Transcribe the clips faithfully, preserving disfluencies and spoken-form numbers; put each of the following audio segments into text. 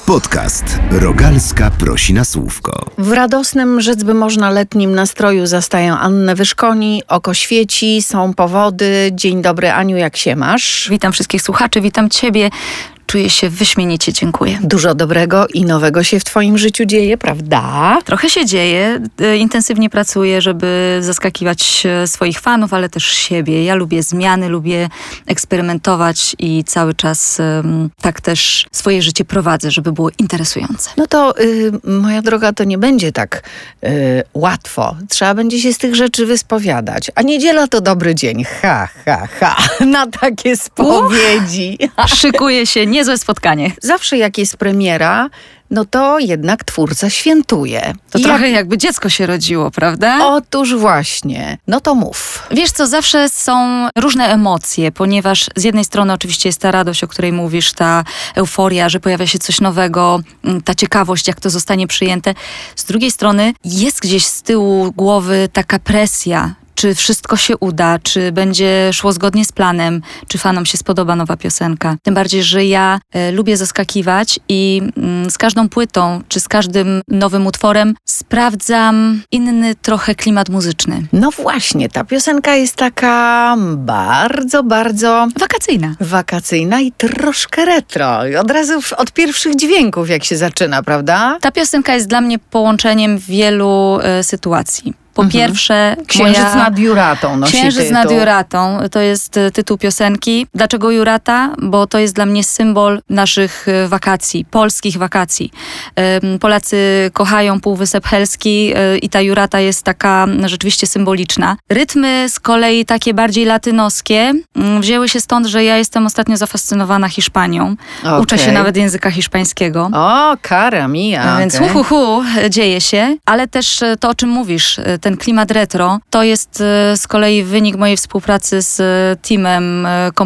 Podcast Rogalska prosi na słówko. W radosnym, rzec by można, letnim nastroju zastaję Annę Wyszkoni. Oko świeci, są powody. Dzień dobry, Aniu, jak się masz? Witam wszystkich słuchaczy, witam Ciebie. Czuję się wyśmienicie, dziękuję. Dużo dobrego i nowego się w twoim życiu dzieje, prawda? Trochę się dzieje. Intensywnie pracuję, żeby zaskakiwać swoich fanów, ale też siebie. Ja lubię zmiany, lubię eksperymentować i cały czas um, tak też swoje życie prowadzę, żeby było interesujące. No to, y, moja droga, to nie będzie tak y, łatwo. Trzeba będzie się z tych rzeczy wyspowiadać. A niedziela to dobry dzień. Ha, ha, ha. Na takie spowiedzi. Uh, szykuje się niezłe spotkanie. Zawsze jak jest premiera, no to jednak twórca świętuje. To I trochę jak... jakby dziecko się rodziło, prawda? Otóż właśnie. No to mów. Wiesz co, zawsze są różne emocje, ponieważ z jednej strony oczywiście jest ta radość, o której mówisz, ta euforia, że pojawia się coś nowego, ta ciekawość, jak to zostanie przyjęte. Z drugiej strony jest gdzieś z tyłu głowy taka presja, czy wszystko się uda, czy będzie szło zgodnie z planem, czy fanom się spodoba nowa piosenka. Tym bardziej, że ja e, lubię zaskakiwać i mm, z każdą płytą, czy z każdym nowym utworem sprawdzam inny trochę klimat muzyczny. No właśnie, ta piosenka jest taka bardzo, bardzo... Wakacyjna. Wakacyjna i troszkę retro. I od razu w, od pierwszych dźwięków, jak się zaczyna, prawda? Ta piosenka jest dla mnie połączeniem wielu e, sytuacji. Po mhm. pierwsze, Księżyc moja... nad Juratą nosi Księżyc tytuł. nad Juratą to jest tytuł piosenki. Dlaczego Jurata? Bo to jest dla mnie symbol naszych wakacji, polskich wakacji. Polacy kochają Półwysep Helski i ta Jurata jest taka rzeczywiście symboliczna. Rytmy z kolei takie bardziej latynoskie wzięły się stąd, że ja jestem ostatnio zafascynowana Hiszpanią. Okay. Uczę się nawet języka hiszpańskiego. O, cara mia. Więc okay. hu, hu, hu, dzieje się, ale też to, o czym mówisz, ten klimat retro, to jest z kolei wynik mojej współpracy z teamem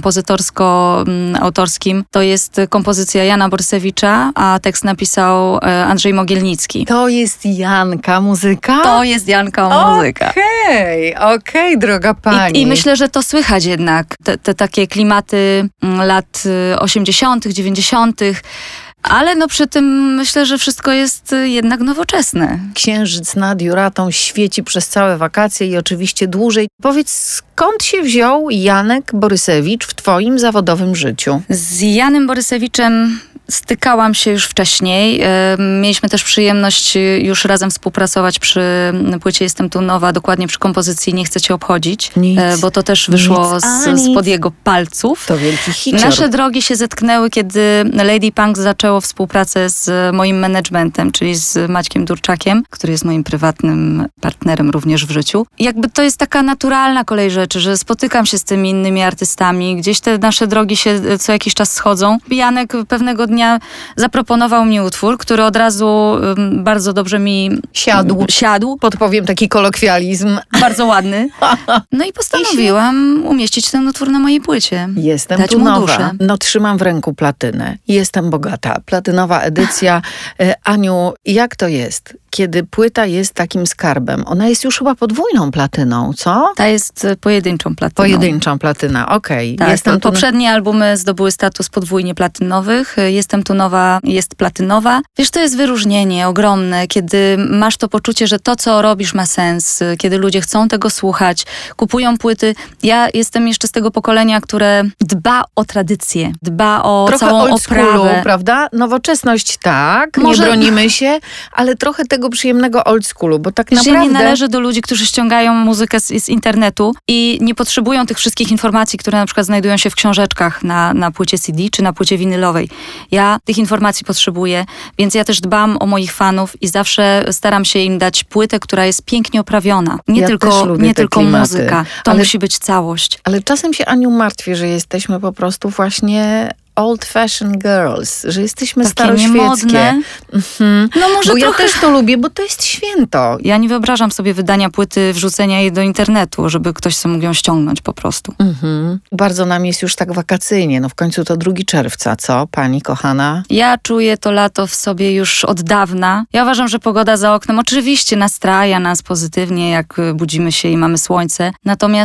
kompozytorsko-autorskim. To jest kompozycja Jana Borsewicza, a tekst napisał Andrzej Mogielnicki. To jest Janka muzyka? To jest Janka muzyka. Okej, okay, okej, okay, droga pani. I, I myślę, że to słychać jednak. Te, te takie klimaty lat osiemdziesiątych, dziewięćdziesiątych. Ale no przy tym myślę, że wszystko jest jednak nowoczesne. Księżyc nad Juratą świeci przez całe wakacje i oczywiście dłużej. Powiedz, skąd się wziął Janek Borysewicz w twoim zawodowym życiu? Z Janem Borysewiczem stykałam się już wcześniej. Mieliśmy też przyjemność już razem współpracować przy płycie Jestem tu nowa, dokładnie przy kompozycji Nie chcę cię obchodzić, nic, bo też wyszło nic, z, spod jego palców. To wielki hicior. Nasze drogi się zetknęły, kiedy Lady Punk zaczęło współpracę z moim managementem, czyli z Maćkiem Durczakiem, który jest moim prywatnym partnerem również w życiu. I jakby to jest taka naturalna kolej rzeczy, że spotykam się z tymi innymi artystami, gdzieś te nasze drogi się co jakiś czas schodzą. Janek pewnego dnia zaproponował mi utwór, który od razu um, bardzo dobrze mi siadł. siadł. Podpowiem taki kolokwializm. Bardzo ładny. No i postanowiłam umieścić ten utwór na mojej płycie. Jestem Dać tu mu nowa. duszę. No trzymam w ręku platynę. Jestem bogata. Platynowa edycja. Aniu, jak to jest, kiedy płyta jest takim skarbem? Ona jest już chyba podwójną platyną, co? Ta jest pojedynczą platyną. Pojedynczą platyna, okej. Tak, Jestem tu... poprzednie albumy zdobyły status podwójnie platynowych. Jestem tu nowa, jest platynowa. Wiesz, to jest wyróżnienie ogromne, kiedy masz to poczucie, że to, co robisz, ma sens, kiedy ludzie chcą tego słuchać, kupują płyty. Ja jestem jeszcze z tego pokolenia, które dba o tradycję, dba o trochę całą old schoolu, oprawę. Prawda? Nowoczesność tak, Może... nie bronimy się, ale trochę tego przyjemnego old schoolu, bo tak Że naprawdę... nie należy do ludzi, którzy ściągają muzykę z, z internetu i nie potrzebują tych wszystkich informacji, które na przykład znajdują się w książeczkach na, na płycie C D czy na płycie winylowej. Ja tych informacji potrzebuję, więc ja też dbam o moich fanów i zawsze staram się im dać płytę, która jest pięknie oprawiona. Nie Ja tylko, nie tylko klimaty. muzyka. To ale, musi być całość. Ale czasem się, Aniu, martwię, że jesteśmy po prostu właśnie old fashion girls, że jesteśmy Takie staroświeckie. niemodne. Mhm. No może bo trochę... ja też to lubię, bo to jest święto. Ja nie wyobrażam sobie wydania płyty, wrzucenia jej do internetu, żeby ktoś sobie mógł ją ściągnąć po prostu. Mhm. Bardzo nam jest już tak wakacyjnie. No w końcu to drugiego czerwca, co, pani kochana? Ja czuję to lato w sobie już od dawna. Ja uważam, że pogoda za oknem oczywiście nastraja nas pozytywnie, jak budzimy się i mamy słońce. Natomiast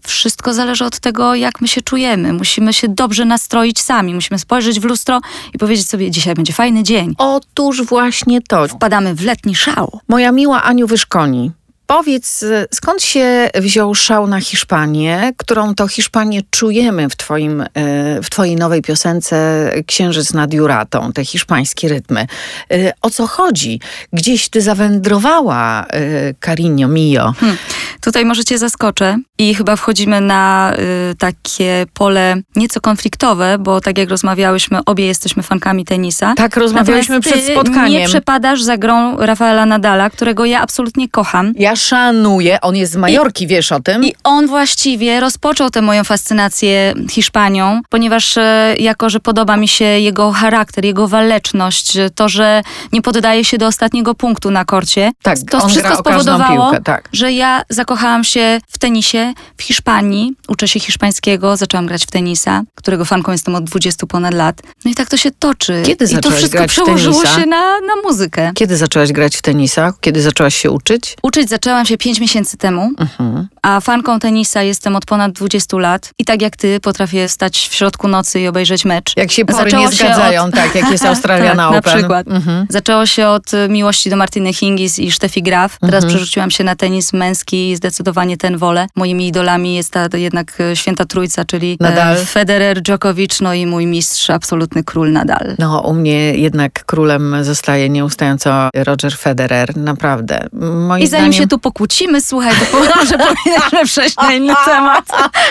wszystko zależy od tego, jak my się czujemy. Musimy się dobrze nastroić sami. Musimy spojrzeć w lustro i powiedzieć sobie, dzisiaj będzie fajny dzień. Otóż właśnie to. Wpadamy w letni szał. Moja miła Aniu Wyszkoni, powiedz, skąd się wziął szał na Hiszpanię, którą to Hiszpanię czujemy w, twoim, w twojej nowej piosence Księżyc nad Juratą, te hiszpańskie rytmy. O co chodzi? Gdzieś ty zawędrowała, Carinho mio. Hmm. Tutaj może cię zaskoczę i chyba wchodzimy na y, takie pole nieco konfliktowe, bo tak jak rozmawiałyśmy, obie jesteśmy fankami tenisa. Tak, rozmawiałyśmy Natomiast przed ty spotkaniem. nie przepadasz za grą Rafaela Nadala, którego ja absolutnie kocham. Ja szanuję, on jest z Majorki, I, wiesz o tym? I on właściwie rozpoczął tę moją fascynację Hiszpanią, ponieważ e, jako, że podoba mi się jego charakter, jego waleczność, to, że nie poddaje się do ostatniego punktu na korcie. Tak, to on wszystko gra o każdą spowodowało, piłkę, tak. że ja zakochałam się w tenisie w Hiszpanii. Uczę się hiszpańskiego, zaczęłam grać w tenisa, którego fanką jestem od dwudziestu ponad lat. No i tak to się toczy. Kiedy I to zaczęłaś wszystko grać w przełożyło tenisa? się na, na muzykę. Kiedy zaczęłaś grać w tenisa? Kiedy zaczęłaś się uczyć? Uczyć zaczęłam się pięć miesięcy temu, Mhm. a fanką tenisa jestem od ponad dwudziestu lat. I tak jak ty, potrafię stać w środku nocy i obejrzeć mecz. Jak się pory Zaczęło nie się zgadzają, od... tak, jak jest Australiana tak, Open. na przykład. Mhm. Zaczęło się od y, miłości do Martyny Hingis i Steffi Graf. Teraz Mhm. przerzuciłam się na tenis męski i zdecydowanie ten wolę. Moimi idolami jest ta jednak y, święta trójca, czyli Nadal. e, Federer, Djokovic, no i mój mistrz, absolutny król Nadal. No, u mnie jednak królem zostaje nieustająco Roger Federer, naprawdę. Moim I zanim zdaniem... się tu pokłócimy, słuchaj, to może powinniśmy przejść na inny temat.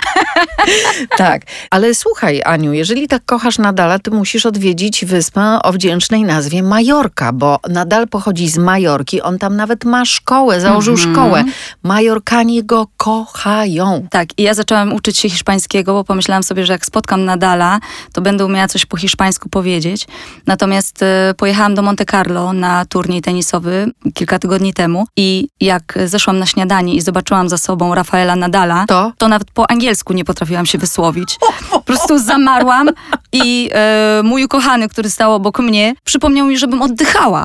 Tak, ale słuchaj, Aniu, jeżeli tak kochasz Nadala, to musisz odwiedzić wyspę o wdzięcznej nazwie Majorka, bo Nadal pochodzi z Majorki, on tam nawet ma szkołę, założył Mhm. szkołę. Majorkanie go kochają. Tak, i ja zaczęłam uczyć się hiszpańskiego, bo pomyślałam sobie, że jak spotkam Nadala, to będę umiała coś po hiszpańsku powiedzieć. Natomiast e, pojechałam do Monte Carlo na turniej tenisowy kilka tygodni temu i jak zeszłam na śniadanie i zobaczyłam za sobą Rafaela Nadala, To? to nawet po angielsku nie potrafiłam się wysłowić. Po prostu zamarłam i e, mój ukochany, który stał obok mnie, przypomniał mi, żebym oddychała.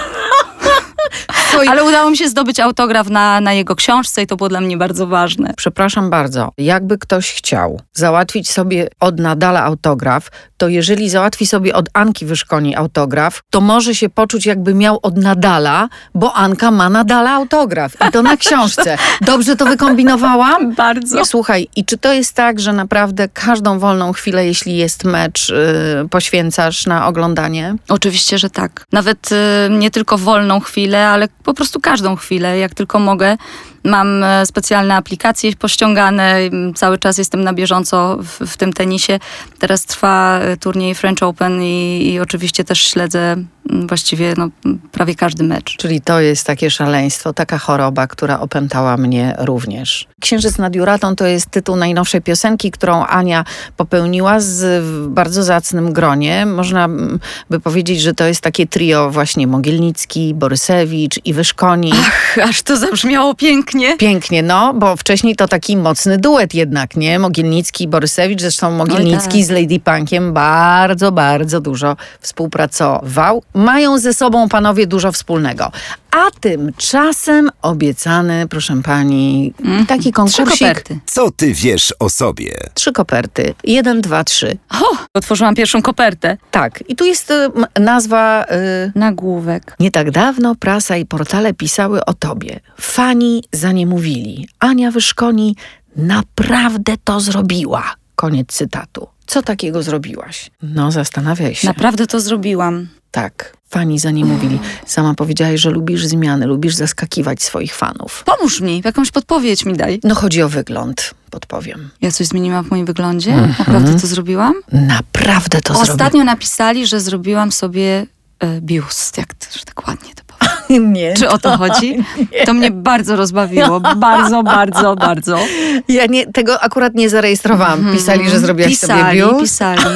Twoi... Ale udało mi się zdobyć autograf na, na jego książce i to było dla mnie bardzo ważne. Przepraszam bardzo, jakby ktoś chciał załatwić sobie od Nadala autograf, to jeżeli załatwi sobie od Anki Wyszkoni autograf, to może się poczuć, jakby miał od Nadala, bo Anka ma Nadala autograf i to na książce. Dobrze to wykombinowałam? Bardzo. Nie, słuchaj, i czy to jest tak, że naprawdę każdą wolną chwilę, jeśli jest mecz, yy, poświęcasz na oglądanie? Oczywiście, że tak. Nawet y, nie tylko wolną chwilę, ale po prostu każdą chwilę, jak tylko mogę. Mam e, specjalne aplikacje pościągane, cały czas jestem na bieżąco w, w tym tenisie. Teraz trwa e, turniej French Open i, i oczywiście też śledzę m, właściwie no, m, prawie każdy mecz. Czyli to jest takie szaleństwo, taka choroba, która opętała mnie również. Księżyc nad Juratą to jest tytuł najnowszej piosenki, którą Ania popełniła z w bardzo zacnym gronie. Można by powiedzieć, że to jest takie trio właśnie Mogielnicki, Borysewicz i Wyszkoni. Ach, aż to zabrzmiało pięknie. Pięknie, no, bo wcześniej to taki mocny duet jednak, nie? Mogielnicki i Borysewicz, zresztą Mogielnicki tak. z Lady Punkiem bardzo, bardzo dużo współpracował. Mają ze sobą panowie dużo wspólnego. A tymczasem obiecany, proszę pani, Mm, taki Trzy konkursik. koperty. Co ty wiesz o sobie? Trzy koperty. Jeden, dwa, trzy. O, otworzyłam pierwszą kopertę. Tak. I tu jest y, m, nazwa... Y, Nagłówek. Nie tak dawno prasa i portale pisały o tobie. Fani za nie mówili. Ania Wyszkoni naprawdę to zrobiła. Koniec cytatu. Co takiego zrobiłaś? No, zastanawiaj się. Naprawdę to zrobiłam. Tak, fani za nie mówili. Sama powiedziałaś, że lubisz zmiany, lubisz zaskakiwać swoich fanów. Pomóż mi, jakąś podpowiedź mi daj. No, chodzi o wygląd, podpowiem. Ja coś zmieniłam w moim wyglądzie? Mhm. Naprawdę to zrobiłam? Naprawdę to zrobiłaś. Ostatnio napisali, że zrobiłam sobie e, biust, jak to, że tak ładnie to powiem. Nie. Czy o to chodzi? To mnie bardzo rozbawiło. Bardzo, bardzo, bardzo. Ja nie, tego akurat nie zarejestrowałam. Pisali, że zrobiłaś pisali, sobie biust. Pisali,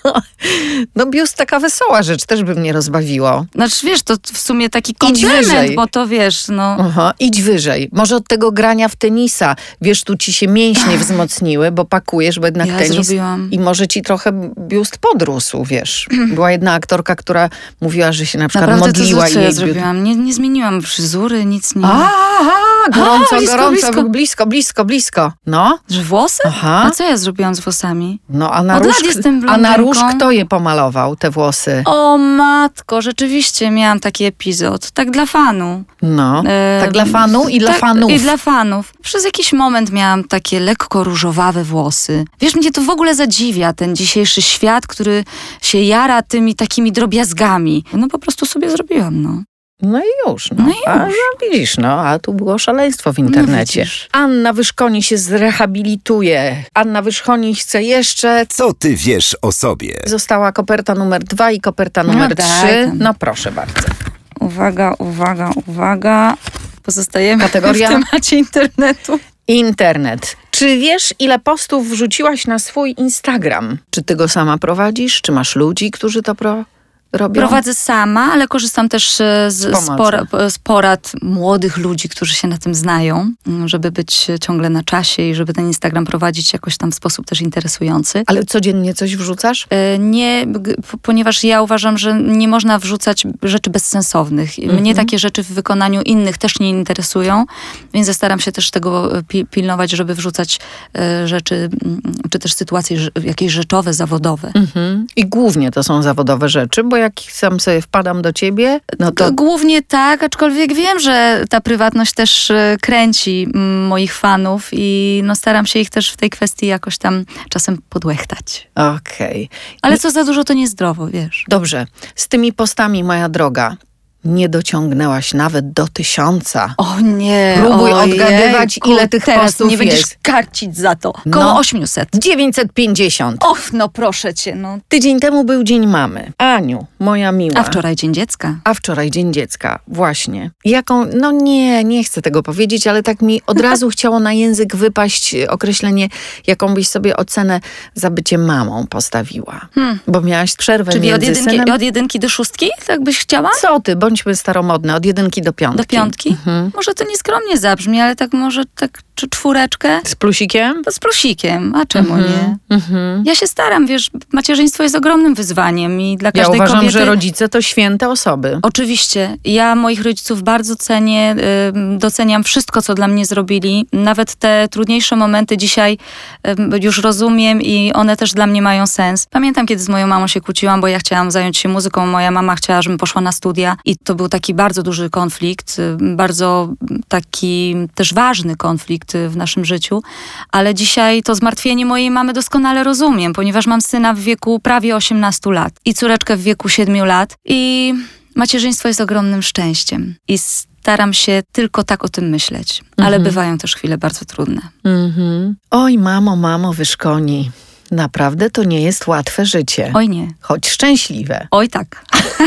No biust taka wesoła rzecz, też by mnie rozbawiło. Znaczy wiesz, to w sumie taki Idź wyżej. komplement, bo to wiesz, no... Aha, idź wyżej. Może od tego grania w tenisa. Wiesz, tu ci się mięśnie wzmocniły, bo pakujesz, bo jednak Ja tenis. zrobiłam. I może ci trochę biust podrósł, wiesz. Była jedna aktorka, która mówiła, że się na przykład Naprawdę modliła to, co i ja jej biust... zrobiłam? Nie, nie zmieniłam fryzury, nic nie... Aha, gorąco, A, blisko, gorąco, blisko. blisko, blisko, blisko. No, Że włosy? Aha. A co ja zrobiłam z włosami? no a na Od róż, lat jestem a na róż blondynką. kto je pomalował, te włosy? O matko, rzeczywiście miałam taki epizod. Tak dla fanu. No, E, tak dla fanu i dla tak, fanów. I dla fanów. Przez jakiś moment miałam takie lekko różowawe włosy. Wiesz, mnie to w ogóle zadziwia, ten dzisiejszy świat, który się jara tymi takimi drobiazgami. No po prostu sobie zrobiłam, no. No i już. No, No i A, już. no, widzisz, no, a tu było szaleństwo w internecie. widzisz. Anna Wyszkoni się zrehabilituje. Anna Wyszkoni chce jeszcze... Co ty wiesz o sobie? Została koperta numer dwa i koperta No numer daj trzy. tam. No proszę bardzo. Uwaga, uwaga, uwaga. Pozostajemy Kategoria? w temacie internetu. Internet. Czy wiesz, ile postów wrzuciłaś na swój Instagram? Czy ty go sama prowadzisz? Czy masz ludzi, którzy to pro... robią? Prowadzę sama, ale korzystam też e, z, z, pomocy. pora, z porad młodych ludzi, którzy się na tym znają, m, żeby być ciągle na czasie i żeby ten Instagram prowadzić jakoś tam w sposób też interesujący. Ale codziennie coś wrzucasz? E, Nie, g- p- ponieważ ja uważam, że nie można wrzucać rzeczy bezsensownych. Mnie takie rzeczy w wykonaniu innych też nie interesują, więc ja staram się też tego e, pi- pilnować, żeby wrzucać e, rzeczy, m, czy też sytuacje ż- jakieś rzeczowe, zawodowe. Mhm. I głównie to są zawodowe rzeczy, bo jak sam sobie wpadam do ciebie, no to... G- Głównie tak, aczkolwiek wiem, że ta prywatność też e, kręci mm, moich fanów i no, staram się ich też w tej kwestii jakoś tam czasem podłechtać. Okej. Ale co za dużo, to niezdrowo, wiesz. Dobrze. Z tymi postami, moja droga, nie dociągnęłaś nawet do tysiąca. O nie, Próbuj ojejku, odgadywać, ile tych teraz postów nie będziesz jest. karcić za to. Koło No. osiemset. dziewięćset pięćdziesiąt. Och, no proszę cię, no. Tydzień temu był Dzień Mamy. Aniu, moja miła. A wczoraj Dzień Dziecka. A wczoraj Dzień Dziecka, właśnie. Jaką, no nie, nie chcę tego powiedzieć, ale tak mi od razu chciało na język wypaść określenie, jaką byś sobie ocenę za bycie mamą postawiła. Hmm. Bo miałaś przerwę Czyli od między jedynki, synem... od jedynki do szóstki, tak byś chciała? Co ty, bądźmy staromodne, od jedynki do piątki. Do piątki? Mhm. Może to nieskromnie zabrzmi, ale tak może tak czy czwóreczkę? Z plusikiem? Z plusikiem, a czemu nie? Mhm. Ja się staram, wiesz, macierzyństwo jest ogromnym wyzwaniem i dla Ja każdej uważam, kobiety... że rodzice to święte osoby. Oczywiście. Ja moich rodziców bardzo cenię, y, doceniam wszystko, co dla mnie zrobili. Nawet te trudniejsze momenty dzisiaj y, już rozumiem i one też dla mnie mają sens. Pamiętam, kiedy z moją mamą się kłóciłam, bo ja chciałam zająć się muzyką. Moja mama chciała, żebym poszła na studia i to był taki bardzo duży konflikt, y, bardzo taki też ważny konflikt w naszym życiu. Ale dzisiaj to zmartwienie mojej mamy doskonale rozumiem, ponieważ mam syna w wieku prawie osiemnastu lat i córeczkę w wieku siedmiu lat i macierzyństwo jest ogromnym szczęściem i staram się tylko tak o tym myśleć. Ale Mhm. bywają też chwile bardzo trudne. Mhm. Oj, mamo, mamo, Wyszkoni. Naprawdę to nie jest łatwe życie. Oj nie. Choć szczęśliwe. Oj tak.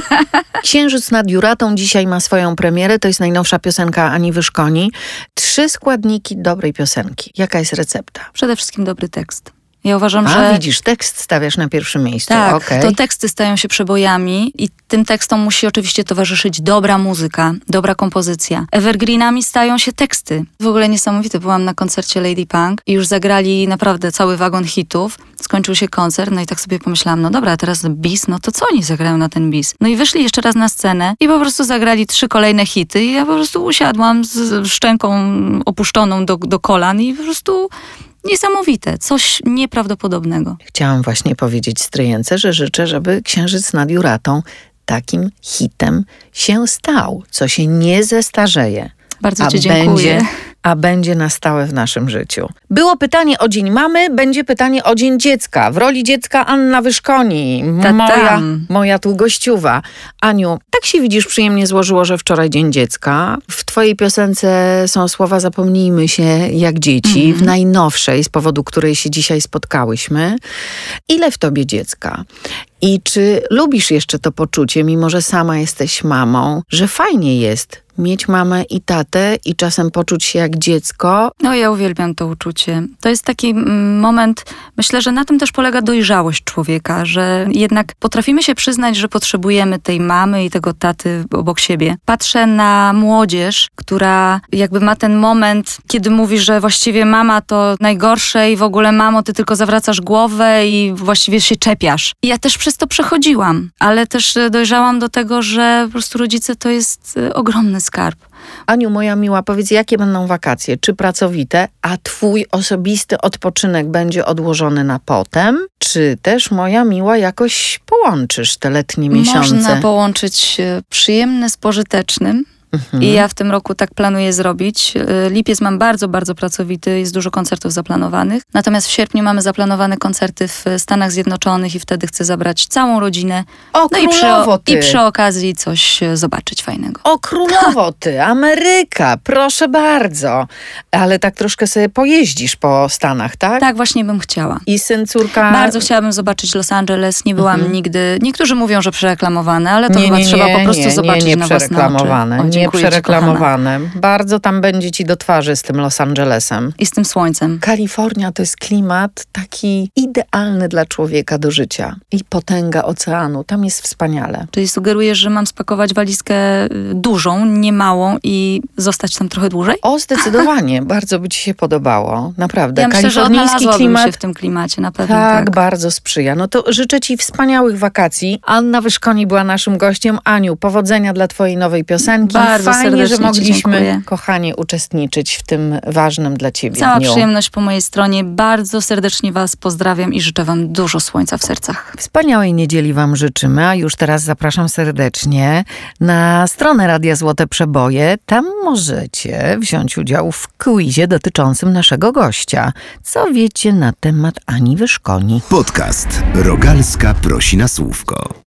Księżyc nad Juratą dzisiaj ma swoją premierę. To jest najnowsza piosenka Ani Wyszkoni. Trzy składniki dobrej piosenki. Jaka jest recepta? Przede wszystkim dobry tekst. Ja uważam, A, że... widzisz, tekst stawiasz na pierwszym miejscu. Tak, Okej. to teksty stają się przebojami i tym tekstom musi oczywiście towarzyszyć dobra muzyka, dobra kompozycja. Evergreenami stają się teksty. W ogóle niesamowite, byłam na koncercie Lady Punk i już zagrali naprawdę cały wagon hitów. Skończył się koncert, no i tak sobie pomyślałam, no dobra, a teraz bis, no to co oni zagrają na ten bis? No i wyszli jeszcze raz na scenę i po prostu zagrali trzy kolejne hity i ja po prostu usiadłam z szczęką opuszczoną do, do kolan i po prostu... Niesamowite, coś nieprawdopodobnego. Chciałam właśnie powiedzieć stryjence, że życzę, żeby Księżyc nad Juratą takim hitem się stał, co się nie zestarzeje. Bardzo a ci dziękuję. Będzie, a będzie na stałe w naszym życiu. Było pytanie o Dzień Mamy, będzie pytanie o Dzień Dziecka. W roli dziecka Anna Wyszkoni, Ta-tam. moja, moja tu gościuwa. Aniu, tak się widzisz, przyjemnie złożyło, że wczoraj Dzień Dziecka. W twojej piosence są słowa Zapomnijmy się jak dzieci, Mhm. w najnowszej, z powodu której się dzisiaj spotkałyśmy. Ile w tobie dziecka? I czy lubisz jeszcze to poczucie, mimo że sama jesteś mamą, że fajnie jest mieć mamę i tatę i czasem poczuć się jak dziecko? No ja uwielbiam to uczucie. To jest taki mm, moment, myślę, że na tym też polega dojrzałość człowieka, że jednak potrafimy się przyznać, że potrzebujemy tej mamy i tego taty obok siebie. Patrzę na młodzież, która jakby ma ten moment, kiedy mówi, że właściwie mama to najgorsze i w ogóle mamo, ty tylko zawracasz głowę i właściwie się czepiasz. I ja też przez to przechodziłam, ale też dojrzałam do tego, że po prostu rodzice to jest ogromny skarb. Aniu, moja miła, powiedz, jakie będą wakacje? Czy pracowite, a twój osobisty odpoczynek będzie odłożony na potem? Czy też, moja miła, jakoś połączysz te letnie miesiące? Można połączyć przyjemne z pożytecznym. Mhm. I ja w tym roku tak planuję zrobić. Lipiec mam bardzo, bardzo pracowity, jest dużo koncertów zaplanowanych. Natomiast w sierpniu mamy zaplanowane koncerty w Stanach Zjednoczonych i wtedy chcę zabrać całą rodzinę. O, no i przy, królowo ty! I przy okazji coś zobaczyć fajnego. O, królowo ty, Ameryka, proszę bardzo. Ale tak troszkę sobie pojeździsz po Stanach, tak? Tak, właśnie bym chciała. I syn, córka... Bardzo chciałabym zobaczyć Los Angeles. Nie byłam Mhm. nigdy... Niektórzy mówią, że przereklamowane, ale to nie, chyba nie, trzeba nie, po prostu nie, zobaczyć nie, nie na własne przereklamowane, oczy. O, nie dziękuję ci, przereklamowane. Bardzo tam będzie ci do twarzy z tym Los Angelesem. I z tym słońcem. Kalifornia to jest klimat taki idealny dla człowieka do życia. I potęga oceanu. Tam jest wspaniale. Czyli sugerujesz, że mam spakować walizkę y, dużą, nie małą i zostać tam trochę dłużej? O, zdecydowanie. Bardzo by ci się podobało. Naprawdę. Ja myślę, że Kalifornijski odnalazłabym klimat się w tym klimacie, na pewno tak, tak. bardzo sprzyja. No to życzę ci wspaniałych wakacji. Anna Wyszkoni była naszym gościem. Aniu, powodzenia dla twojej nowej piosenki. Bardzo Fajnie, serdecznie że ci mogliśmy, dziękuję. kochanie, uczestniczyć w tym ważnym dla ciebie Cała dniu. przyjemność po mojej stronie. Bardzo serdecznie was pozdrawiam i życzę wam dużo słońca w sercach. Wspaniałej niedzieli wam życzymy, a już teraz zapraszam serdecznie na stronę Radia Złote Przeboje. Tam możecie wziąć udział w quizie dotyczącym naszego gościa. Co wiecie na temat Ani Wyszkoni? Podcast Rogalska prosi na słówko.